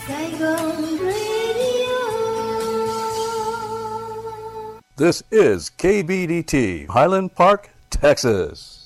Saigon Radio. This is KBDT, Highland Park, Texas.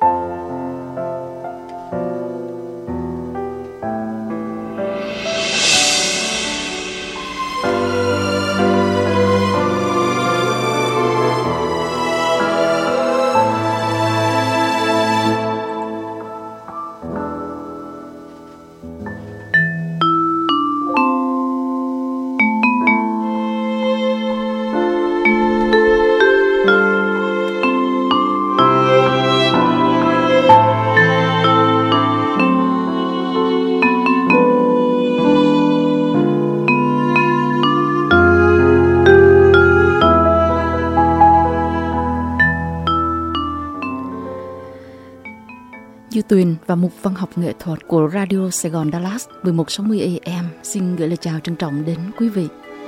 Như Tuyền và Mục Văn học nghệ thuật của Radio Sài Gòn Dallas 1160 AM xin gửi lời chào trân trọng đến quý vị.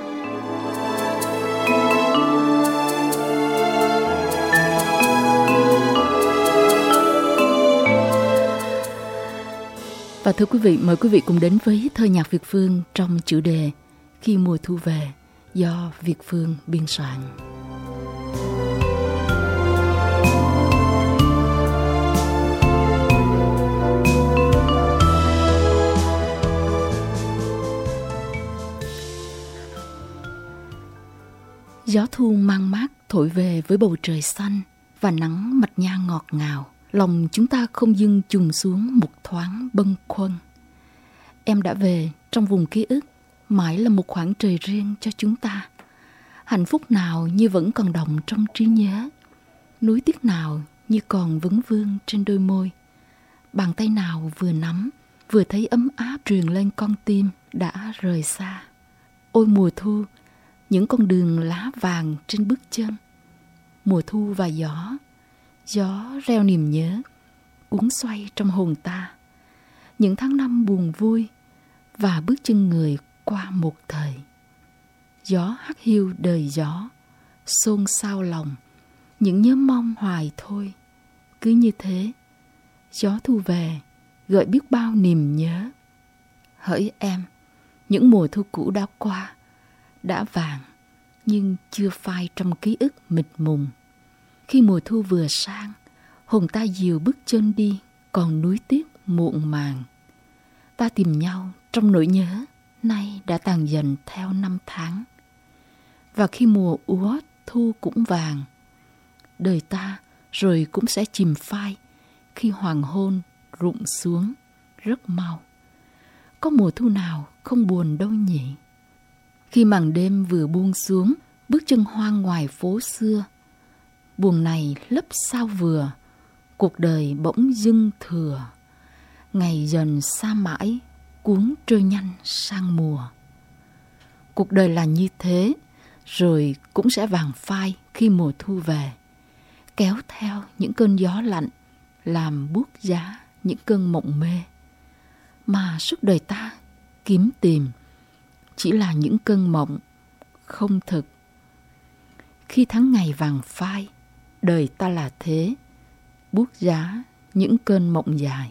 Và thưa quý vị, mời quý vị cùng đến với thơ nhạc Việt Phương trong chủ đề Khi mùa thu về do Việt Phương biên soạn. Gió thu mang mát thổi về với bầu trời xanh và nắng mặt nha ngọt ngào. Lòng chúng ta không dưng trùng xuống một thoáng bâng khuâng. Em đã về trong vùng ký ức, mãi là một khoảng trời riêng cho chúng ta. Hạnh phúc nào như vẫn còn đọng trong trí nhớ, nuối tiếc nào như còn vấn vương trên đôi môi. Bàn tay nào vừa nắm, vừa thấy ấm áp truyền lên con tim đã rời xa. Ôi mùa thu, những con đường lá vàng trên bước chân. Mùa thu và gió reo niềm nhớ, uốn xoay trong hồn ta. Những tháng năm buồn vui và bước chân người qua một thời. Gió hắt hiu đời gió, xôn xao lòng, những nhớ mong hoài thôi. Cứ như thế, gió thu về, gợi biết bao niềm nhớ. Hỡi em, những mùa thu cũ đã qua, đã vàng, nhưng chưa phai trong ký ức mịt mùng. Khi mùa thu vừa sang, hồn ta dìu bước chân đi, còn nuối tiếc muộn màng. Ta tìm nhau trong nỗi nhớ, nay đã tàn dần theo năm tháng. Và khi mùa úa, thu cũng vàng. Đời ta rồi cũng sẽ chìm phai, khi hoàng hôn rụng xuống rất mau. Có mùa thu nào không buồn đâu nhỉ? Khi màn đêm vừa buông xuống, bước chân hoang ngoài phố xưa. Buồn này lấp sao vừa, cuộc đời bỗng dưng thừa. Ngày dần xa mãi, cuốn trôi nhanh sang mùa. Cuộc đời là như thế, rồi cũng sẽ vàng phai khi mùa thu về. Kéo theo những cơn gió lạnh, làm buốt giá những cơn mộng mê. Mà suốt đời ta kiếm tìm chỉ là những cơn mộng không thực. Khi tháng ngày vàng phai, đời ta là thế, buốt giá những cơn mộng dài.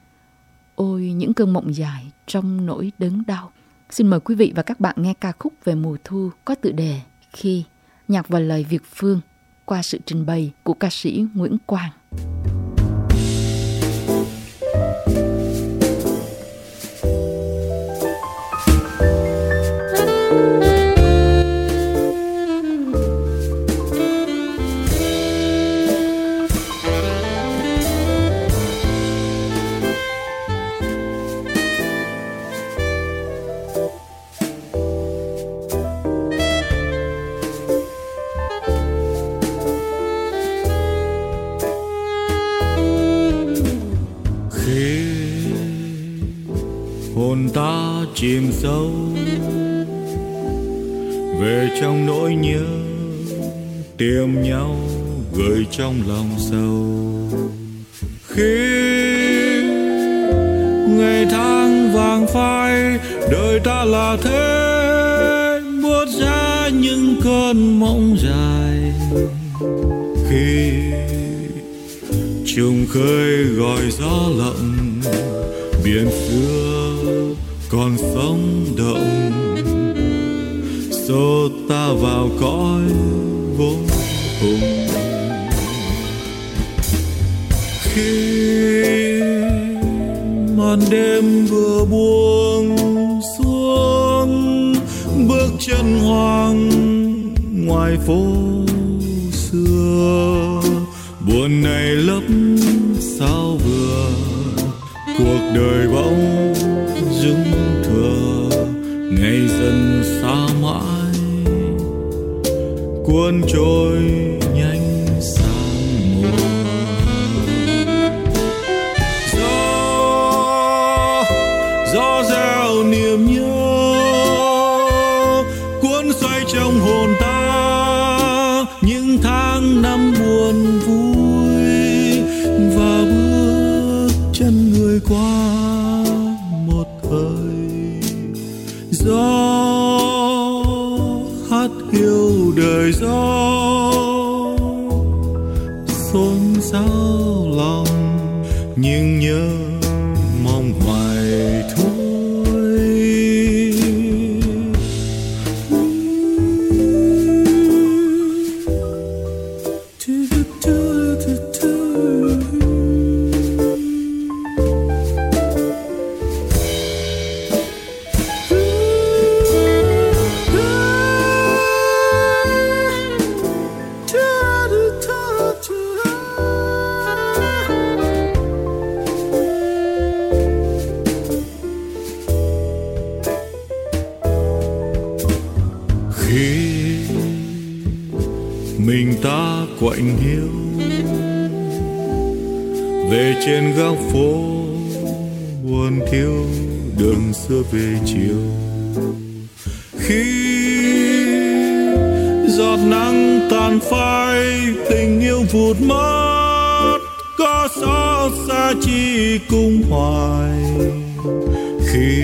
Ôi những cơn mộng dài trong nỗi đớn đau. Xin mời quý vị và các bạn nghe ca khúc về mùa thu có tựa đề Khi, nhạc và lời Việt Phương qua sự trình bày của ca sĩ Nguyễn Quang. Hồn ta chìm sâu về trong nỗi nhớ, tìm nhau gửi trong lòng sâu. Khi ngày tháng vàng phai, đời ta là thế, buốt giá những cơn mộng dài. Khi trùng khơi gọi gió lộng, biển xưa còn sống động, xô ta vào cõi vô cùng. Khi màn đêm vừa buông xuống, bước chân hoang ngoài phố xưa, buồn này lấp sao vừa, cuộc đời bỗng dưng thừa, ngày dần xa mãi, cuốn trôi nhanh sang mùa. Gió reo niềm nhớ cuốn xoay trong hồn ta, những tháng năm buồn vui và bước chân người qua một thời. Gió hát hiu đời gió, xôn xao lòng nhưng nhớ mong hoài thôi. Mình ta quạnh hiu về trên góc phố, buồn thiêu đường xưa về chiều. Khi giọt nắng tàn phai, tình yêu vụt mất, có xót xa chi cung hoài. Khi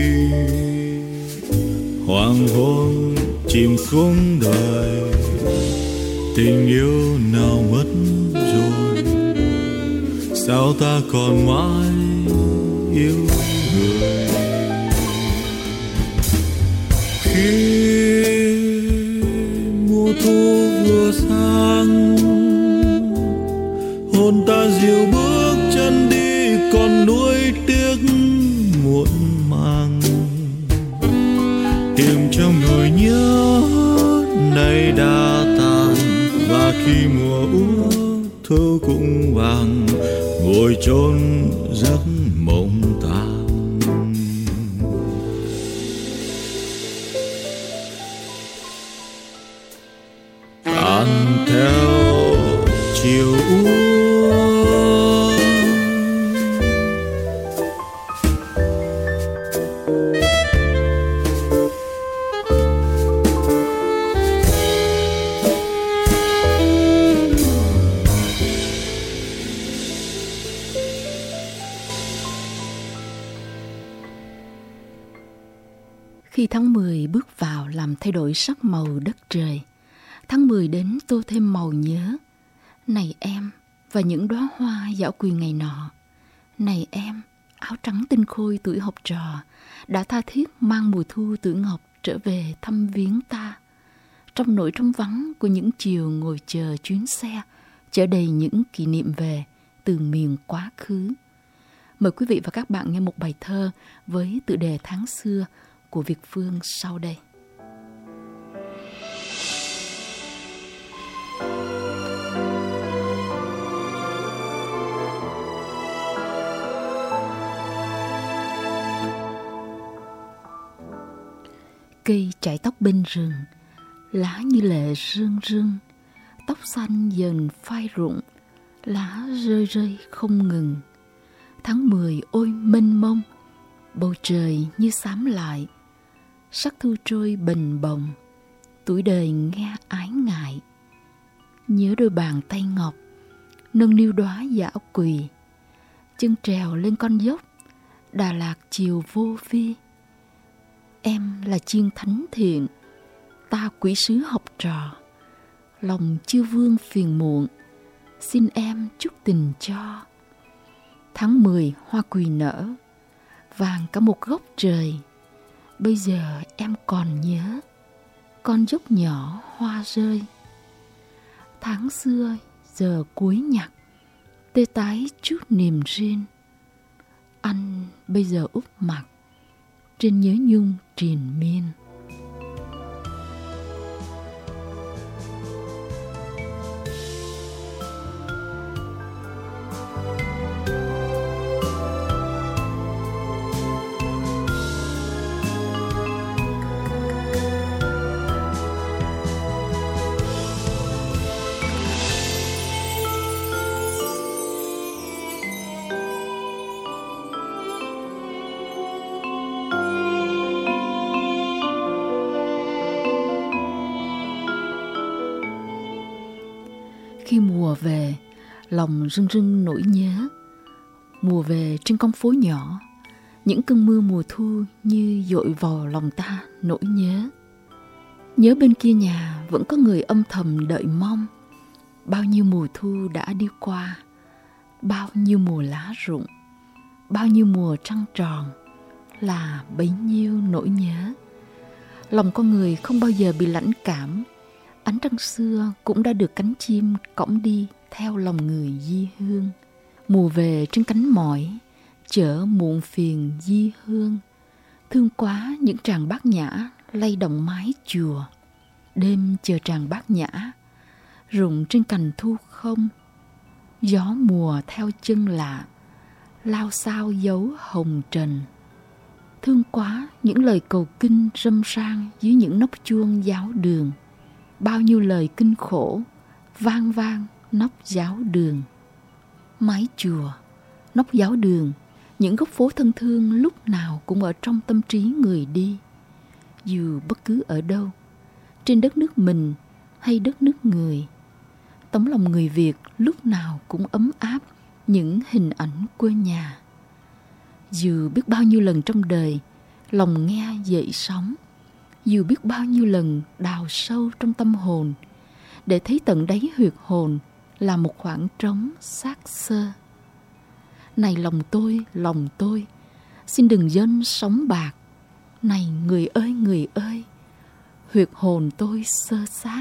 hoàng hôn chìm xuống đời, tình yêu nào mất rồi, sao ta còn mãi yêu người. Khi mùa thu vừa sang, hồn ta dịu bước chân đi, còn nuối tiếc muộn màng. Tìm trong nỗi nhớ này đã tàn, và khi mùa úa thu cũng vàng, ngồi chôn giấc mộng tàn. Tàn theo chiều úa, Khi tháng 10 bước vào làm thay đổi sắc màu đất trời, tháng 10 đến tô thêm màu nhớ. Này em và những đóa hoa dạo quyền ngày nọ. Này em, áo trắng tinh khôi tuổi học trò, đã tha thiết mang mùa thu tuổi ngọc trở về thăm viếng ta. Trong nỗi trống vắng của những chiều ngồi chờ chuyến xe, chở đầy những kỷ niệm về từ miền quá khứ. Mời quý vị và các bạn nghe một bài thơ với tựa đề Tháng xưa của Việt Phương sau đây. Cây chải tóc bên rừng, lá như lệ rưng rưng, tóc xanh dần phai rụng, lá rơi rơi không ngừng. Tháng 10 ôi mênh mông, bầu trời như xám lại, sắc thu trôi bềnh bồng, tuổi đời nghe ái ngại. Nhớ đôi bàn tay ngọc, nâng niu đóa dã quỳ, chân trèo lên con dốc, Đà Lạt chiều vô vi. Em là chiên thánh thiện, ta quỷ sứ học trò, lòng chưa vương phiền muộn, xin em chút tình cho. Tháng 10 hoa quỳ nở, vàng cả một góc trời, bây giờ em còn nhớ con dốc nhỏ hoa rơi. Tháng xưa giờ cuối nhạc, tê tái chút niềm riêng. Anh bây giờ úp mặt trên nhớ nhung triền miên. Khi mùa về, lòng rưng rưng nỗi nhớ. Mùa về trên con phố nhỏ, những cơn mưa mùa thu như dội vào lòng ta nỗi nhớ. Nhớ bên kia nhà vẫn có người âm thầm đợi mong. Bao nhiêu mùa thu đã đi qua, bao nhiêu mùa lá rụng, bao nhiêu mùa trăng tròn, là bấy nhiêu nỗi nhớ. Lòng con người không bao giờ bị lãnh cảm. Ánh trăng xưa cũng đã được cánh chim cõng đi theo lòng người di hương. Mùa về trên cánh mỏi, chở muộn phiền di hương. Thương quá những tràng bát nhã lay động mái chùa. Đêm chờ tràng bát nhã, rụng trên cành thu không. Gió mùa theo chân lạ, lao sao dấu hồng trần. Thương quá những lời cầu kinh râm ran dưới những nóc chuông giáo đường. Bao nhiêu lời kinh khổ vang vang nóc giáo đường. Mái chùa, nóc giáo đường, những góc phố thân thương lúc nào cũng ở trong tâm trí người đi. Dù bất cứ ở đâu, trên đất nước mình hay đất nước người, tấm lòng người Việt lúc nào cũng ấm áp những hình ảnh quê nhà. Dù biết bao nhiêu lần trong đời lòng nghe dậy sóng, dù biết bao nhiêu lần đào sâu trong tâm hồn để thấy tận đáy huyệt hồn là một khoảng trống xác xơ. Này lòng tôi, xin đừng dâng sóng bạc. Này người ơi, huyệt hồn tôi xơ xác.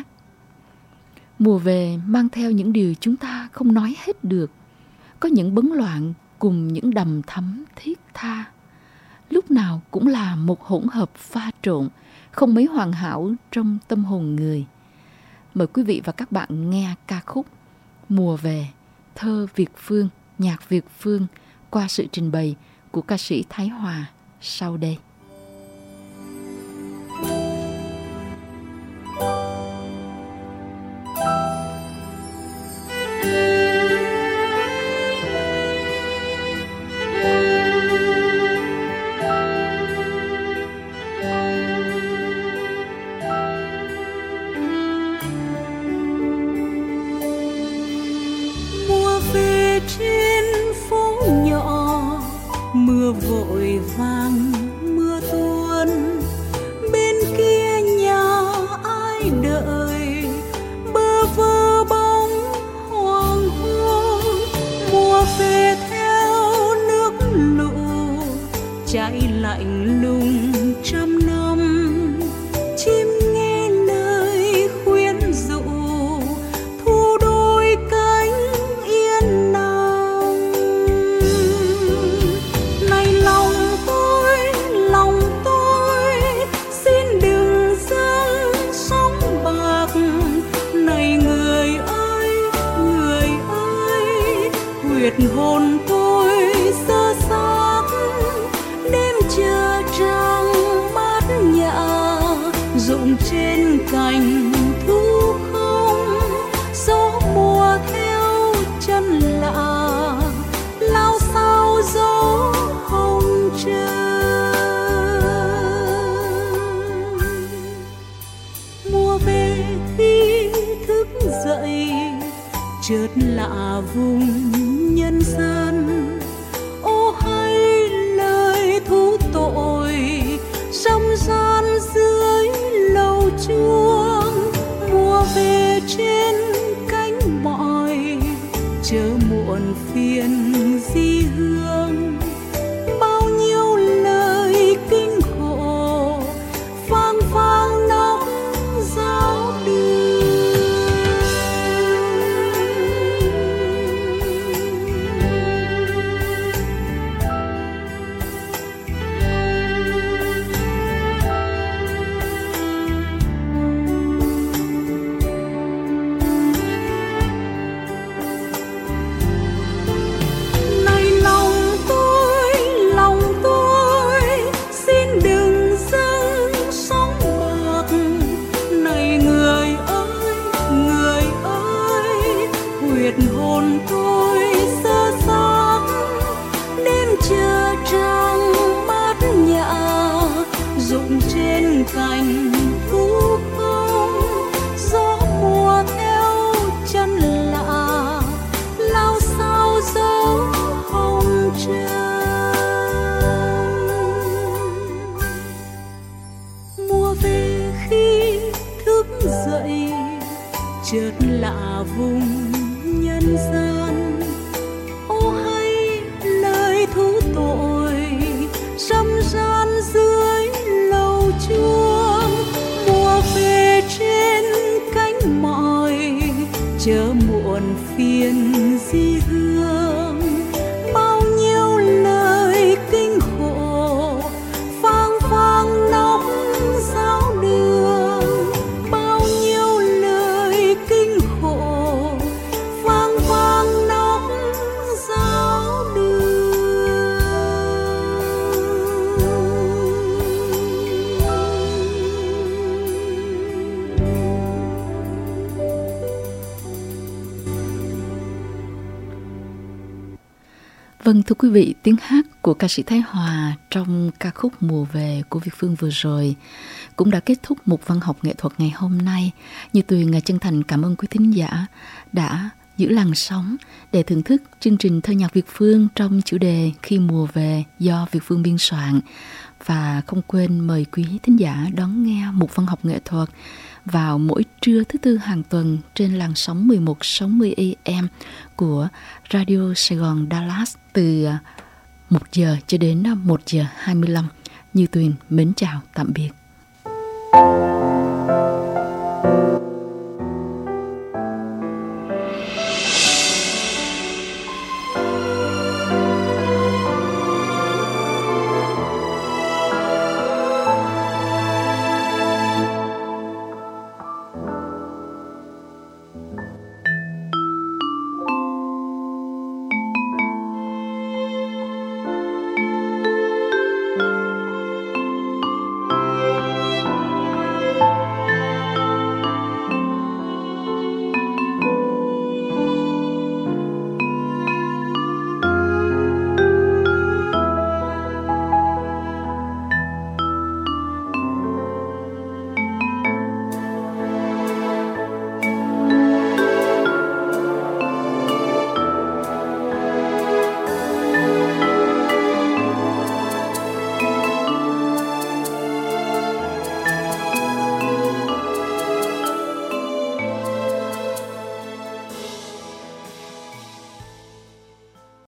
Mùa về mang theo những điều chúng ta không nói hết được. Có những bấn loạn cùng những đầm thắm thiết tha. Lúc nào cũng là một hỗn hợp pha trộn, không mấy hoàn hảo trong tâm hồn người. Mời quý vị và các bạn nghe ca khúc Mùa về, thơ Việt Phương, nhạc Việt Phương qua sự trình bày của ca sĩ Thái Hòa sau đây. Mưa vội vàng, mưa tuôn, bên kia nhà ai đợi, bơ vơ bóng hoàng hôn. Mùa về theo nước lũ, chảy lạnh lùng trăm năm, chim nghe lời khuyến dụ, thu đôi cánh yên nắng. Hồn tôi sơ xác, đêm chờ trăng bát nhã, rụng trên cành thu không. Gió mùa theo chân lạ, lao sao gió hồng trần. Mùa về khi thức dậy, chợt lạ vùng nhân gian. Ô hay lời thú tội, râm ran dưới lầu chuông. Mùa về trên cánh mỏi, chờ muộn phiền di hương. Bao nhiêu lời kinh khổ rụng trên cành thu không, gió mùa theo chân lạ lao sao dấu hồng trần. Mùa về khi thức dậy chợt lạ vùng nhân gian, ô hay lời thú tội râm ran dưới lầu chuông. Mùa về trên cánh mỏi chớ muộn phiền di hương, bao nhiêu lời kinh khổ phang phang nóc giáo đường, bao nhiêu lời kinh khổ phang phang nóc giáo đường. Vâng, thưa quý vị, tiếng hát của ca sĩ Thái Hòa trong ca khúc Mùa Về của Việt Phương vừa rồi cũng đã kết thúc mục văn học nghệ thuật ngày hôm nay. Như Tuyền chân thành cảm ơn quý thính giả đã giữ làn sóng để thưởng thức chương trình thơ nhạc Việt Phương trong chủ đề Khi Mùa Về do Việt Phương biên soạn. Và không quên mời quý thính giả đón nghe mục văn học nghệ thuật vào mỗi trưa thứ Tư hàng tuần trên làn sóng 1160 AM của Radio Sài Gòn Dallas từ 1 giờ cho đến 1 giờ 25. Như Tuyền mến chào tạm biệt.